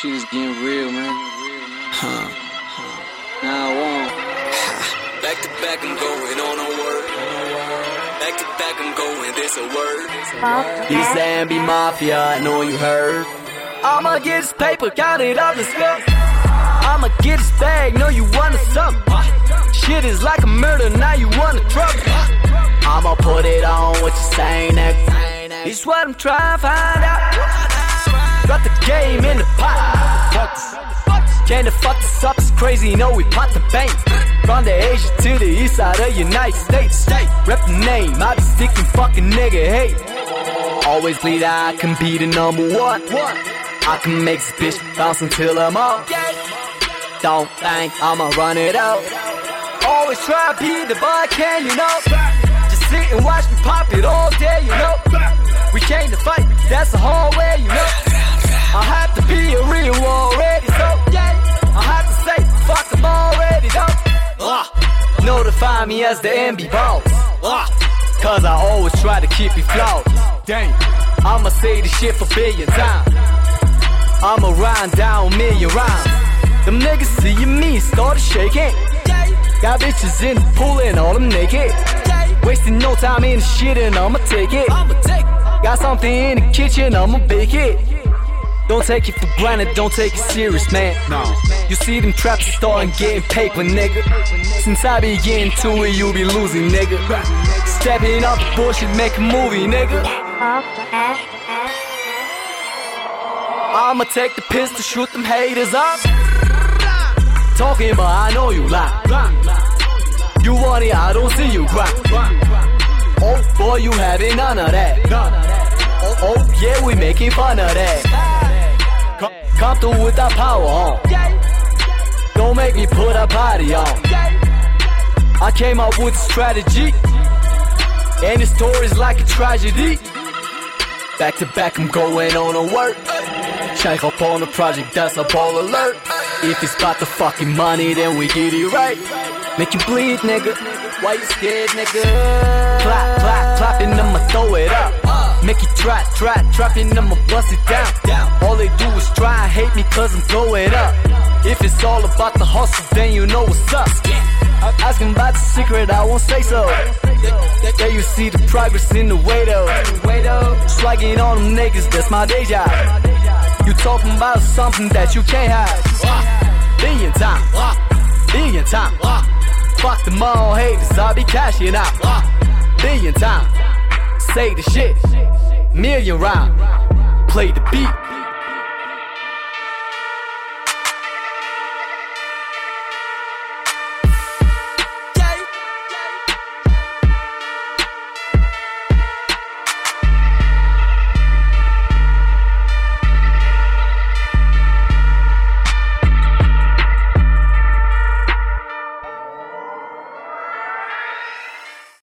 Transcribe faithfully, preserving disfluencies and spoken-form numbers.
shit is getting real, man. Huh. Now I won't. Back to back, I'm going on a word. Back to back, I'm going, this a word. This A M B Mafia, I know you heard. I'ma get this paper, count it up, let's go. I'ma get this bag, know you wanna something. Shit is like a murder, now you wanna trouble. I'ma put it on what you saying, nigga. It's what I'm trying to find out. Got the game in the pot. Can't fuck this up, it's crazy, you know we pot the bank. From the Asia to the east side of United States. Rep the name, I be sticking fucking nigga hate. Always believe that I can be the number one. I can make this bitch bounce until I'm up. Don't think I'ma run it out. Always try to be the bar can, you know. Just sit and watch me pop it all day, you know. We came to fight, that's the whole way, you know. I have to be a real already, so yeah. I have to say, fuck them already, though. Uh, notify me as the M B boss. Uh, Cause I always try to keep it flawless. Damn. I'ma say this shit for billion times. I'ma rhyme down a million rhymes. Them niggas see me start shaking. Got bitches in the pool and all them naked. Wasting no time in the shit and I'ma take it. Got something in the kitchen, I'ma bake it. Don't take it for granted, don't take it serious, man. No. You see them traps starting getting paper, nigga. Since I be getting to it, you be losing, nigga. Stepping up the bullshit, make a movie, nigga. I'ma take the pistol, shoot them haters up. Talking but I know you lie. You want it, I don't see you grind. Oh boy, you having none of that. Oh, oh yeah, we making fun of that. Come through with that power on. Don't make me put a body on. I came up with a strategy, and the story's like a tragedy. Back to back, I'm going on a work. Check up on the project, that's a ball alert. If it's about the fucking money, then we get it right. Make you bleed, nigga. Why you scared, nigga? Clap, clap, clapping, I'ma throw it up. Make you trap, trap, trapping, I'ma bust it down. All they do is try and hate me cause I'm blowing up. If it's all about the hustle, then you know what's up. Asking about the secret, I won't say so. There you see the progress in the way though. Swagging on them niggas, that's my day job. You talking about something that you can't hide. Billion times, billion times. Fuck them all haters, I'll be cashing out. Billion times, say the shit, million round. Play the beat.